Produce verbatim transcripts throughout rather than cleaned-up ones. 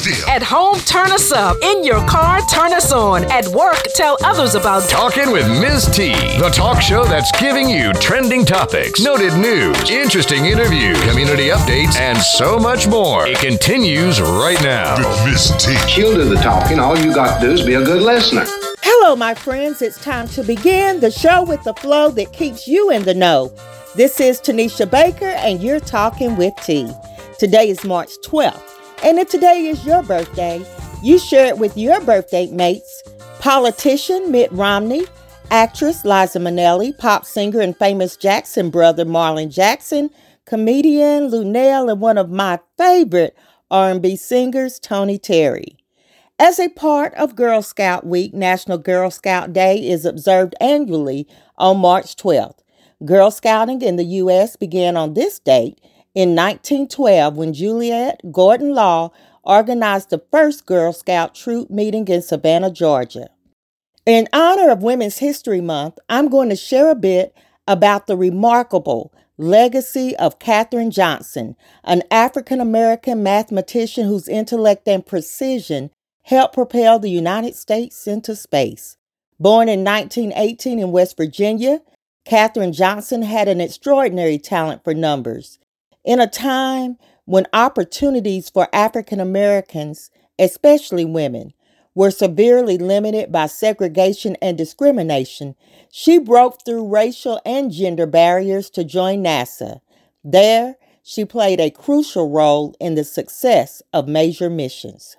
still. At home, turn us up. In your car, turn us on. At work, tell others about Talking with Miz T, the talk show that's giving you trending topics, noted news, interesting interviews, community updates, and so much more. It continues right now. With Miz T. She'll do the talking. All you got to do is be a good listener. Hello, my friends. It's time to begin the show with the flow that keeps you in the know. This is Tanisha Baker, and you're talking with T. Today is March twelfth, and if today is your birthday, you share it with your birthday mates, politician Mitt Romney, actress Liza Minnelli, pop singer and famous Jackson brother Marlon Jackson, comedian Luenell, and one of my favorite R and B singers, Tony Terry. As a part of Girl Scout Week, National Girl Scout Day is observed annually on March twelfth. Girl Scouting in the U S began on this date in nineteen twelve when Juliet Gordon Law organized the first Girl Scout troop meeting in Savannah, Georgia. In honor of Women's History Month, I'm going to share a bit about the remarkable legacy of Katherine Johnson, an African-American mathematician whose intellect and precision helped propel the United States into space. Born in nineteen eighteen in West Virginia, Katherine Johnson had an extraordinary talent for numbers. In a time when opportunities for African Americans, especially women, were severely limited by segregation and discrimination, she broke through racial and gender barriers to join NASA. There, she played a crucial role in the success of major missions.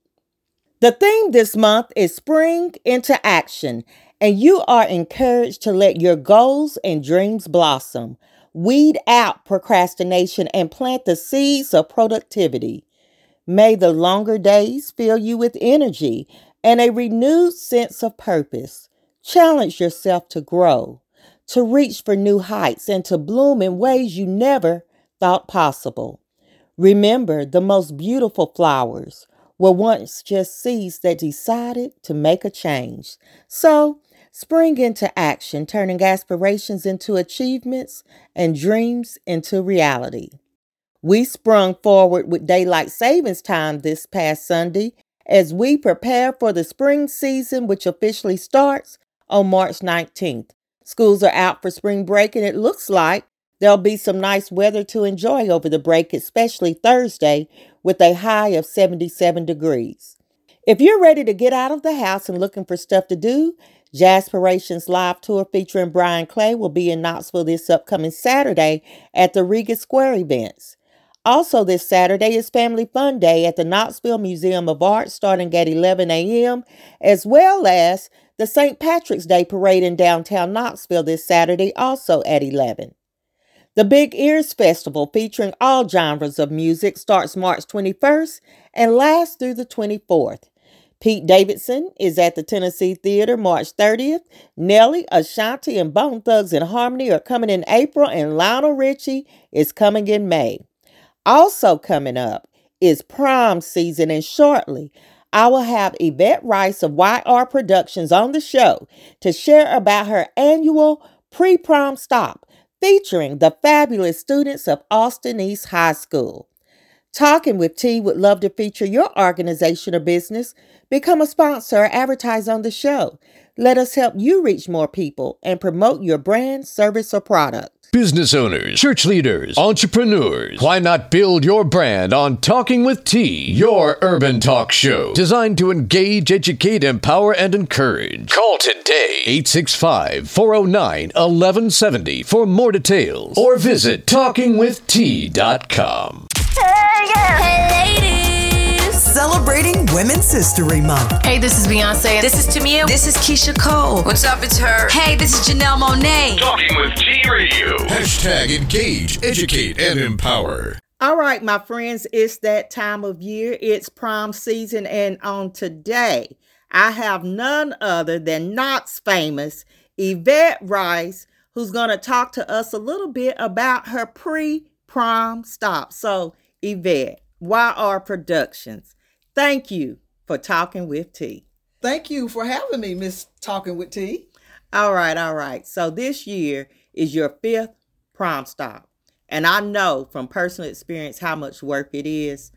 The theme this month is Spring into Action, and you are encouraged to let your goals and dreams blossom. Weed out procrastination and plant the seeds of productivity. May the longer days fill you with energy and a renewed sense of purpose. Challenge yourself to grow, to reach for new heights, and to bloom in ways you never thought possible. Remember, the most beautiful flowers were once just seeds that decided to make a change. So, spring into action, turning aspirations into achievements and dreams into reality. We sprung forward with daylight savings time this past Sunday as we prepare for the spring season, which officially starts on March nineteenth. Schools are out for spring break, and it looks like there'll be some nice weather to enjoy over the break, especially Thursday, with a high of seventy-seven degrees. If you're ready to get out of the house and looking for stuff to do, Jazzpirations Live Tour featuring Brian Clay will be in Knoxville this upcoming Saturday at the Regas Square events. Also this Saturday is Family Fun Day at the Knoxville Museum of Art starting at eleven a.m., as well as the Saint Patrick's Day Parade in downtown Knoxville this Saturday, also at eleven. The Big Ears Festival, featuring all genres of music, starts March twenty-first and lasts through the twenty-fourth. Pete Davidson is at the Tennessee Theater March thirtieth. Nelly, Ashanti, and Bone Thugs and Harmony are coming in April, and Lionel Richie is coming in May. Also coming up is prom season, and shortly I will have Yvette Rice of Y R Productions on the show to share about her annual pre-prom stop featuring the fabulous students of Austin East High School. Talking with T would love to feature your organization or business. Become a sponsor or advertise on the show. Let us help you reach more people and promote your brand, service, or product. Business owners, church leaders, entrepreneurs, why not build your brand on Talking with T, your urban talk show designed to engage, educate, empower, and encourage. Call today, eight six five, four oh nine, eleven seventy for more details, or visit talking with t dot com. Hey, yeah. Hey, ladies! Celebrating Women's History Month. Hey, this is Beyonce. This is Tamia. This is Keisha Cole. What's up? It's her. Hey, this is Janelle Monáe. Talking with T Radio. Hashtag engage, educate, and empower. All right, my friends, it's that time of year. It's prom season, and on today, I have none other than Knox famous Yvette Rice, who's going to talk to us a little bit about her pre-prom stop. So, Yvette, Y R Productions, thank you for talking with T. Thank you for having me, Miss Talking with T. All right, all right. So this year is your fifth prom stop. And I know from personal experience how much work it is.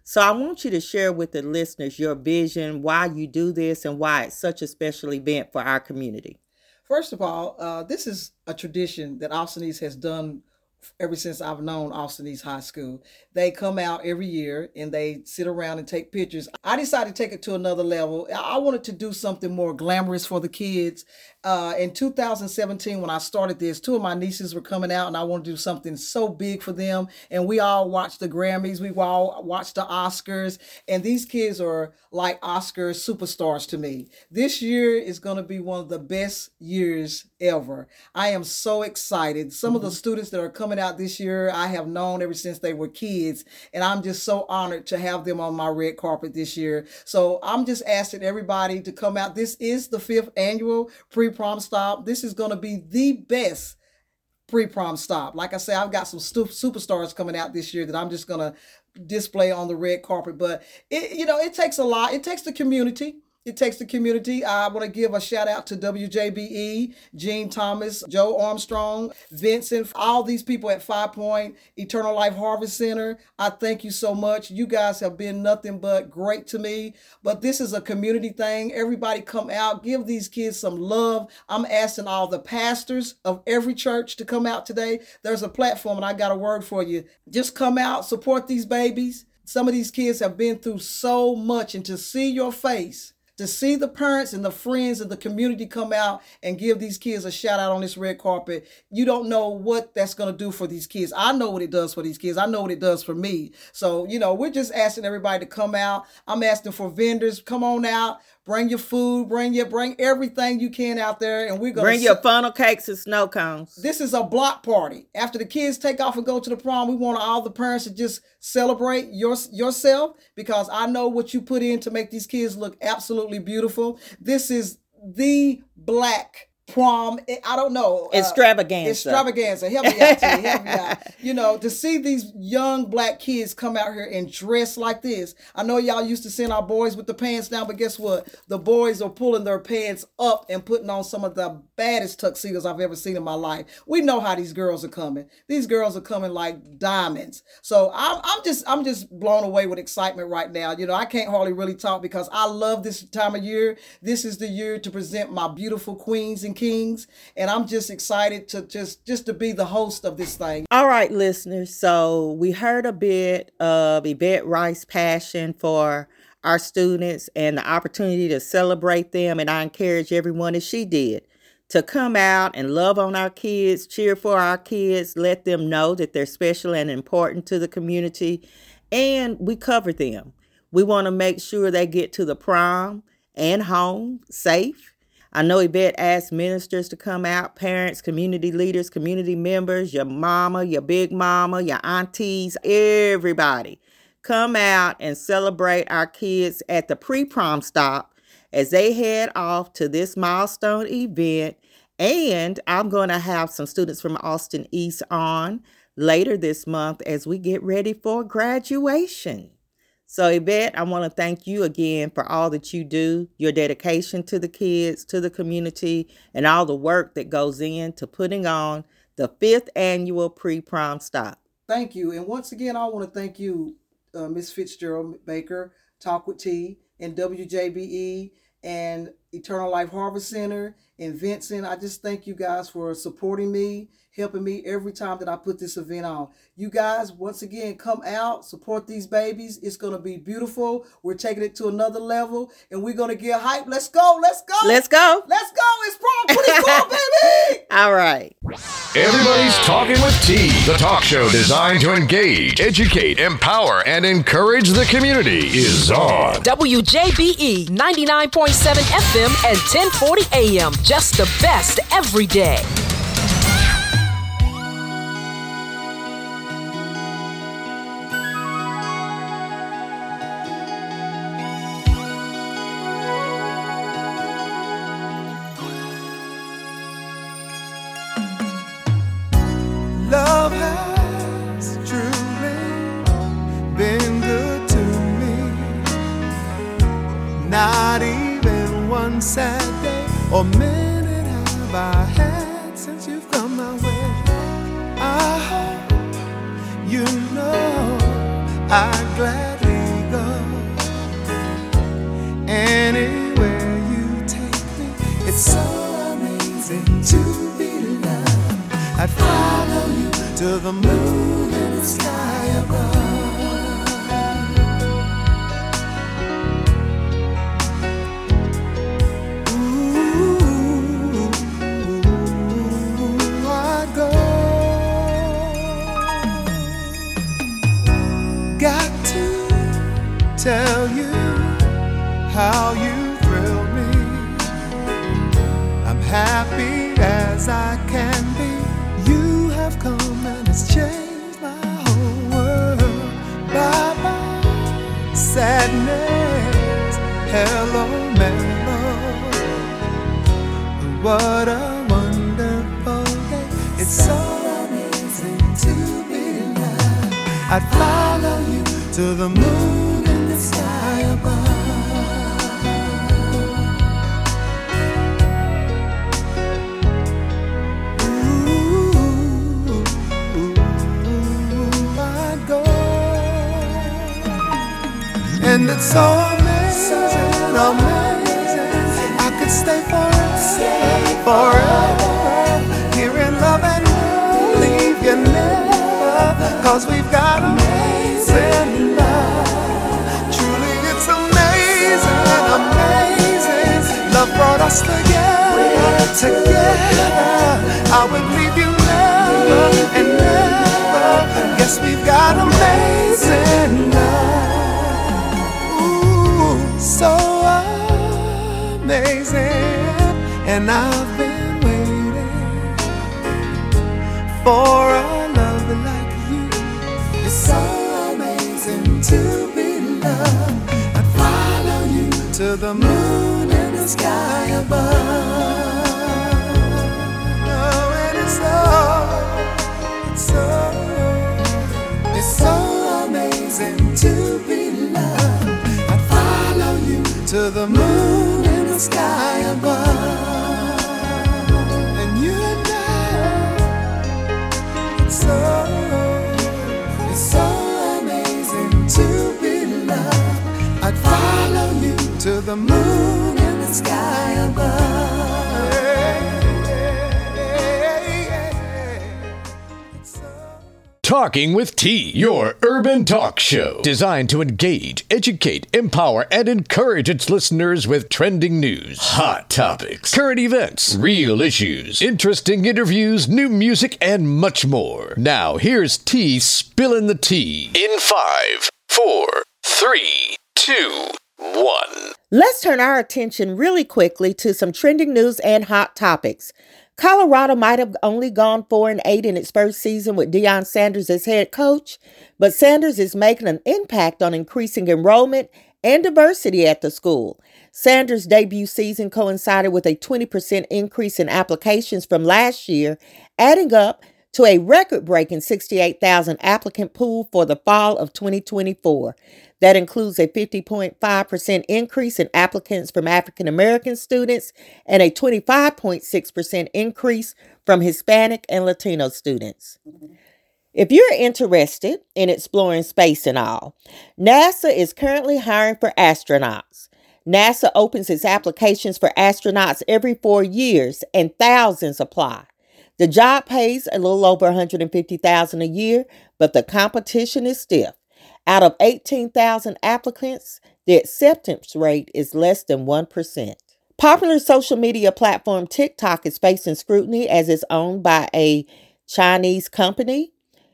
So I want you to share with the listeners your vision, why you do this, and why it's such a special event for our community. First of all, uh, this is a tradition that Austin East has done ever since I've known Austin East High School. They come out every year and they sit around and take pictures. I decided to take it to another level. I wanted to do something more glamorous for the kids. Uh, in two thousand seventeen, when I started this, two of my nieces were coming out and I wanted to do something so big for them. And we all watched the Grammys. We all watched the Oscars. And these kids are like Oscar superstars to me. This year is going to be one of the best years ever. I am so excited. Some mm-hmm. of the students that are coming out this year, I have known ever since they were kids. And I'm just so honored to have them on my red carpet this year. So I'm just asking everybody to come out. This is the fifth annual pre-prom stop. This is going to be the best pre-prom stop. Like I say, I've got some stu- superstars coming out this year that I'm just going to display on the red carpet. But, it, you know, it takes a lot. It takes the community. It takes the community. I want to give a shout out to W J B E, Gene Thomas, Joe Armstrong, Vincent, all these people at Five Point, Eternal Life Harvest Center. I thank you so much. You guys have been nothing but great to me. But this is a community thing. Everybody come out, give these kids some love. I'm asking all the pastors of every church to come out today. There's a platform and I got a word for you. Just come out, support these babies. Some of these kids have been through so much, and to see your face, to see the parents and the friends of the community come out and give these kids a shout out on this red carpet, you don't know what that's going to do for these kids. I know what it does for these kids. I know what it does for me. So, you know, we're just asking everybody to come out. I'm asking for vendors. Come on out. Bring your food, bring your, bring everything you can out there, and we're gonna bring your funnel cakes and snow cones. This is a block party. After the kids take off and go to the prom, we want all the parents to just celebrate your, yourself, because I know what you put in to make these kids look absolutely beautiful. This is the black prom, I don't know. Uh, extravaganza. Extravaganza. Help me out, T. Help me out. You know, to see these young black kids come out here and dress like this. I know y'all used to send our boys with the pants down, but guess what? The boys are pulling their pants up and putting on some of the baddest tuxedos I've ever seen in my life. We know how these girls are coming. These girls are coming like diamonds. So I'm, I'm just, I'm just blown away with excitement right now. You know, I can't hardly really talk because I love this time of year. This is the year to present my beautiful queens and kings, and I'm just excited to just just to be the host of this thing. All right, listeners, so we heard a bit of Yvette Rice's passion for our students and the opportunity to celebrate them, and I encourage everyone, as she did, to come out and love on our kids, cheer for our kids, let them know that they're special and important to the community, and we cover them. We want to make sure they get to the prom and home safe. I know Yvette asked ministers to come out, parents, community leaders, community members, your mama, your big mama, your aunties, everybody. Come out and celebrate our kids at the pre-prom stop as they head off to this milestone event. And I'm going to have some students from Austin East on later this month as we get ready for graduation. So Yvette, I want to thank you again for all that you do, your dedication to the kids, to the community, and all the work that goes into putting on the fifth annual pre-prom stop. Thank you. And once again, I want to thank you, uh, Miss Fitzgerald Baker, Talk with T, and W J B E, and Eternal Life Harvest Center, and Vincent. I just thank you guys for supporting me, helping me every time that I put this event on. You guys, once again, come out, support these babies. It's going to be beautiful. We're taking it to another level, and we're going to get hype. Let's go. Let's go. Let's go. Let's go. It's prom twenty-four, baby. All right. Everybody's Talking with T, the talk show designed to engage, educate, empower, and encourage the community is on. W J B E ninety-nine point seven F M and ten forty A M. Just the best every day. Love has truly been good to me. Not even one sad day or minute have I had since you've come my way. I hope you know I gladly to the moon and the sky above. Tell you how you thrill me. I'm happy as I can be. You have come and it's changed my whole world. Bye bye sadness, hello mellow. What a wonderful day. It's so amazing to be alive. I'd follow you to the moon, sky above. Ooh, ooh, I'd go. And it's so amazing, amazing. I could stay forever, forever. Here in love and we'll leave you never. Cause we've got amazing love. Amazing, love brought us together, together. I would leave you never and never. Yes, we've got amazing love. Ooh, so amazing. And I've been waiting for a love like you. It's so amazing to be loved. To the moon and the sky above. Oh, and it's so, it's so, it's so amazing to be loved. I'd follow you to the moon and the sky above. And you and I, it's so, it's so amazing to be loved. I'd follow you to the moon and the sky above. Talking with T, your urban talk show, designed to engage, educate, empower, and encourage its listeners with trending news, hot topics, current events, real issues, interesting interviews, new music, and much more. Now, here's T spilling the tea in five, four, three, two, one. Let's turn our attention really quickly to some trending news and hot topics. Colorado might have only gone four and eight in its first season with Deion Sanders as head coach, but Sanders is making an impact on increasing enrollment and diversity at the school. Sanders' debut season coincided with a twenty percent increase in applications from last year, adding up to a record-breaking sixty-eight thousand applicant pool for the fall of twenty twenty-four. That includes a fifty point five percent increase in applicants from African American students and a twenty-five point six percent increase from Hispanic and Latino students. If you're interested in exploring space and all, NASA is currently hiring for astronauts. NASA opens its applications for astronauts every four years and thousands apply. The job pays a little over one hundred fifty thousand dollars a year, but the competition is stiff. Out of eighteen thousand applicants, the acceptance rate is less than one percent. Popular social media platform TikTok is facing scrutiny as it's owned by a Chinese company.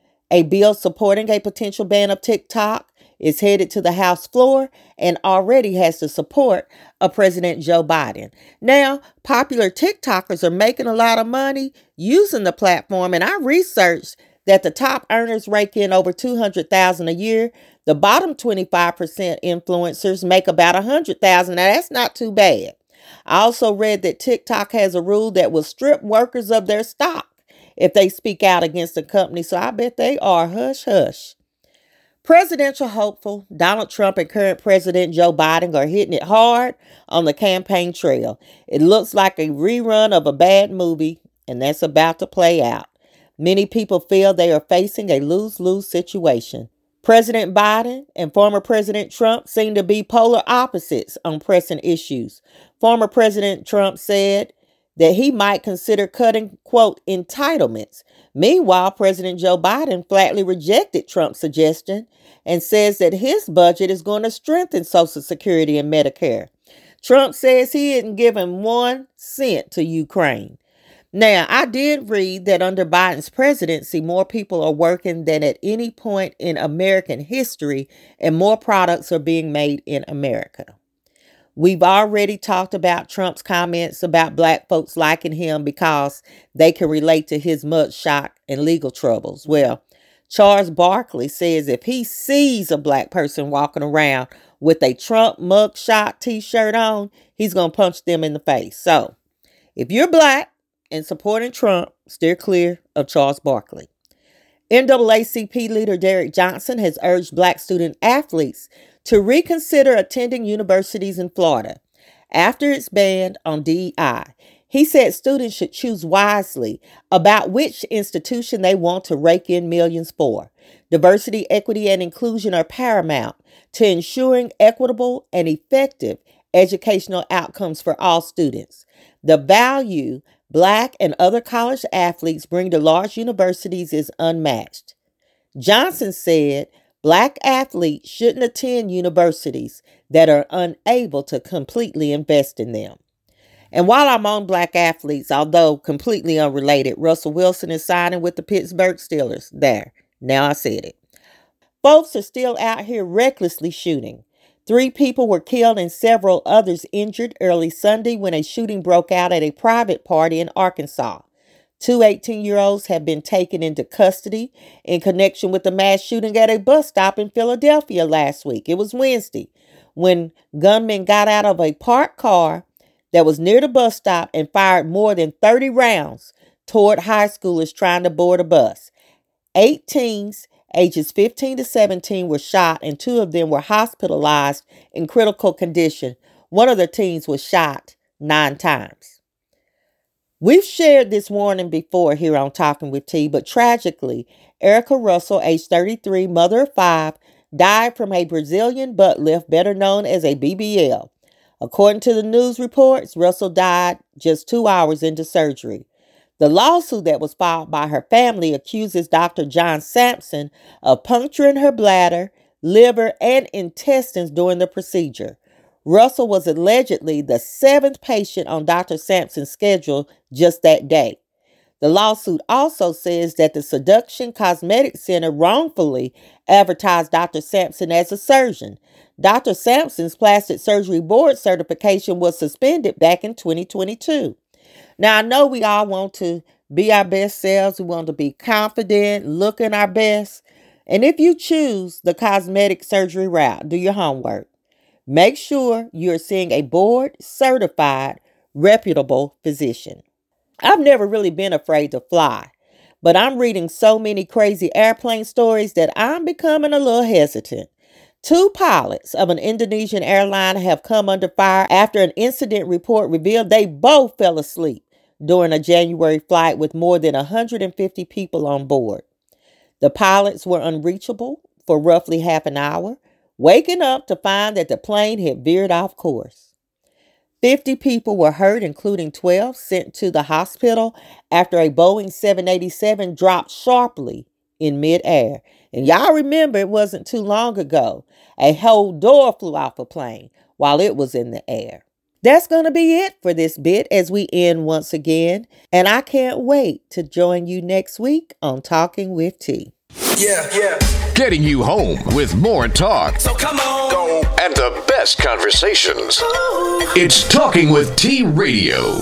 A bill supporting a potential ban of TikTok is headed to the House floor and already has the support of President Joe Biden. Now, popular TikTokers are making a lot of money using the platform, and I researched that the top earners rake in over two hundred thousand dollars a year. The bottom twenty-five percent influencers make about one hundred thousand dollars. Now, that's not too bad. I also read that TikTok has a rule that will strip workers of their stock if they speak out against the company, so I bet they are hush hush. Presidential hopeful Donald Trump and current President Joe Biden are hitting it hard on the campaign trail. It looks like a rerun of a bad movie, and that's about to play out. Many people feel they are facing a lose-lose situation. President Biden and former President Trump seem to be polar opposites on pressing issues. Former President Trump said, that he might consider cutting, quote, entitlements. Meanwhile, President Joe Biden flatly rejected Trump's suggestion and says that his budget is going to strengthen Social Security and Medicare. Trump says he isn't giving one cent to Ukraine. Now, I did read that under Biden's presidency, more people are working than at any point in American history, and more products are being made in America. We've already talked about Trump's comments about black folks liking him because they can relate to his mugshot and legal troubles. Well, Charles Barkley says if he sees a black person walking around with a Trump mugshot t-shirt on, he's going to punch them in the face. So, if you're black and supporting Trump, steer clear of Charles Barkley. N double A C P leader Derek Johnson has urged black student athletes to reconsider attending universities in Florida after its ban on D E I. He said students should choose wisely about which institution they want to rake in millions for. Diversity, equity, and inclusion are paramount to ensuring equitable and effective educational outcomes for all students. The value black and other college athletes bring to large universities is unmatched. Johnson said black athletes shouldn't attend universities that are unable to completely invest in them. And while I'm on black athletes, although completely unrelated, Russell Wilson is signing with the Pittsburgh Steelers. There, now I said it. Folks are still out here recklessly shooting. Three people were killed and several others injured early Sunday when a shooting broke out at a private party in Arkansas. Two eighteen-year-olds have been taken into custody in connection with the mass shooting at a bus stop in Philadelphia last week. It was Wednesday when gunmen got out of a parked car that was near the bus stop and fired more than thirty rounds toward high schoolers trying to board a bus. Eight teens ages fifteen to seventeen were shot and two of them were hospitalized in critical condition. One of the teens was shot nine times. We've shared this warning before here on Talking with T, but tragically, Erica Russell, age thirty-three, mother of five, died from a Brazilian butt lift, better known as a B B L. According to the news reports, Russell died just two hours into surgery. The lawsuit that was filed by her family accuses Doctor John Sampson of puncturing her bladder, liver, and intestines during the procedure. Russell was allegedly the seventh patient on Doctor Sampson's schedule just that day. The lawsuit also says that the Seduction Cosmetic Center wrongfully advertised Doctor Sampson as a surgeon. Doctor Sampson's plastic surgery board certification was suspended back in twenty twenty-two. Now, I know we all want to be our best selves. We want to be confident, looking our best. And if you choose the cosmetic surgery route, do your homework. Make sure you're seeing a board-certified, reputable physician. I've never really been afraid to fly, but I'm reading so many crazy airplane stories that I'm becoming a little hesitant. Two pilots of an Indonesian airline have come under fire after an incident report revealed they both fell asleep during a January flight with more than one hundred fifty people on board. The pilots were unreachable for roughly half an hour, waking up to find that the plane had veered off course. fifty people were hurt, including twelve sent to the hospital after a Boeing seven eighty-seven dropped sharply in midair. And y'all remember it wasn't too long ago. A whole door flew off a plane while it was in the air. That's going to be it for this bit as we end once again. And I can't wait to join you next week on Talking with T. Yeah, yeah. Getting you home with more talk. So come on. Go. And the best conversations. Ooh. It's Talking with T Radio.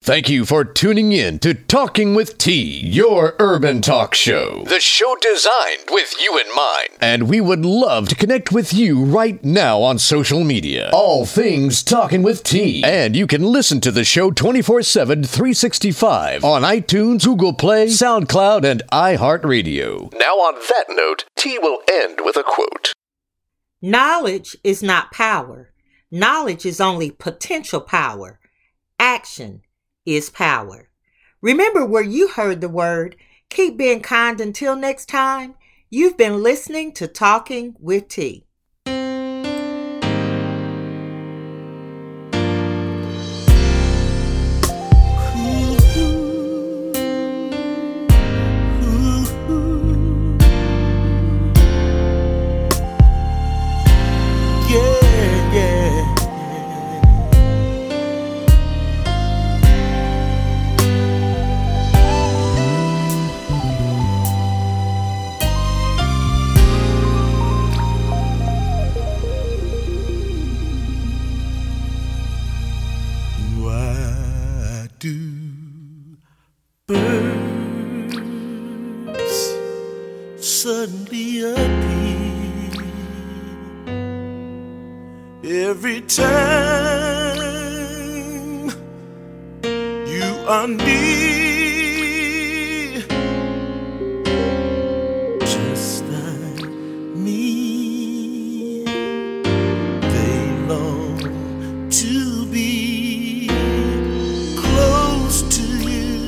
Thank you for tuning in to Talking with T, your urban talk show. The show designed with you in mind. And we would love to connect with you right now on social media. All things Talking with T. And you can listen to the show twenty-four seven, three sixty-five on iTunes, Google Play, SoundCloud, and iHeartRadio. Now on that note, T will end with a quote. Knowledge is not power. Knowledge is only potential power. Action is power. Remember where you heard the word. Keep being kind until next time. You've been listening to Talking with T. Suddenly appear every time you are near, just like me. They long to be close to you.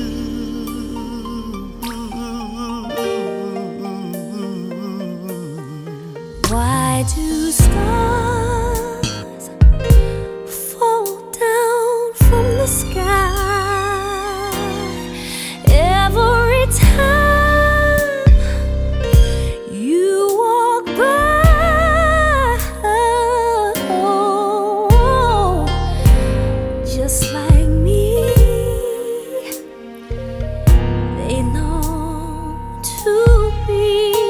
Why do stars fall down from the sky every time you walk by? Oh, just like me, they long to be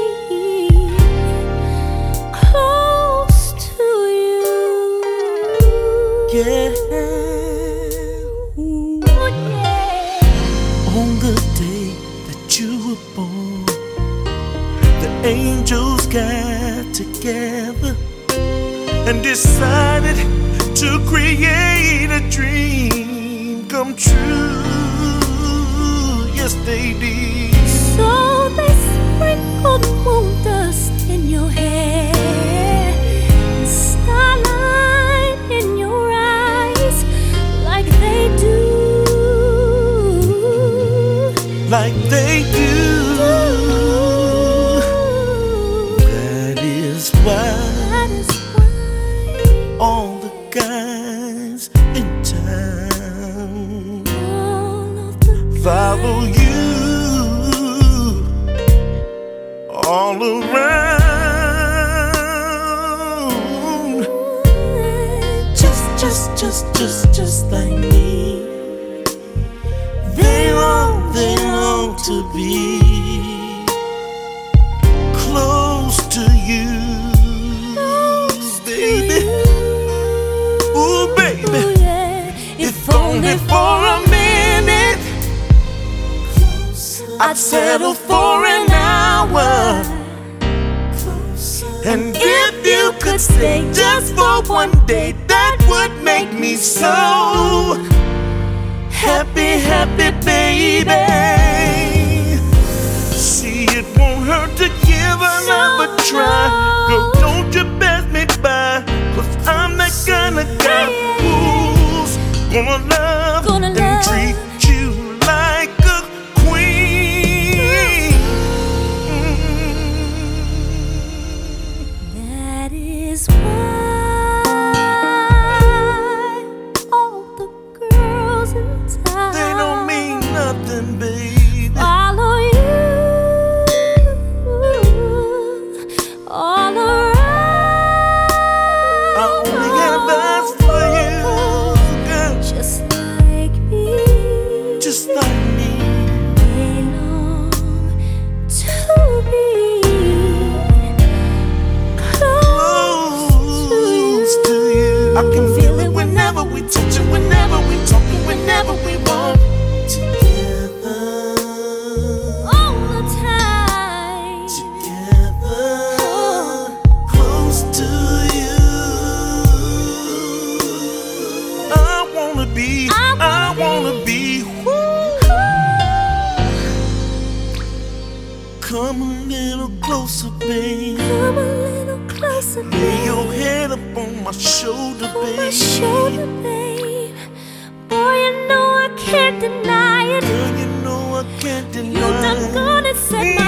yeah. Ooh, yeah. On the day that you were born, the angels got together and decided to create a dream come true. Yes, they did. So they sprinkled moon dust in your hair and starlight in your eyes, like they do, like they do. That is why, that is why all the guys in town follow you all around. Just, just, just, just, just like me. They long, they long to be close to you, close baby. To you. Ooh, baby. Ooh, yeah. If, if only for a minute, I'd settle for an hour. And if you could stay just for one day, that would make me so happy, happy, baby. See, it won't hurt to give another try. Girl, don't you pass me by, 'cause I'm that kind of guy who's gonna love gonna and love. treat you like a queen. That is why all the girls in town, they don't mean nothing, baby. Follow you all around. I only have eyes for you, girl. Just like me, just like me. They long to be close to you. I can feel it whenever we touch it, whenever we talk it, whenever we want. be. I wanna, I wanna be. be. Come a little closer, babe. Come a little closer, babe. Lay your head up on my shoulder, on babe. My shoulder, babe. Boy, you know I can't deny it. Girl, you know I can't deny it. You done gonna set my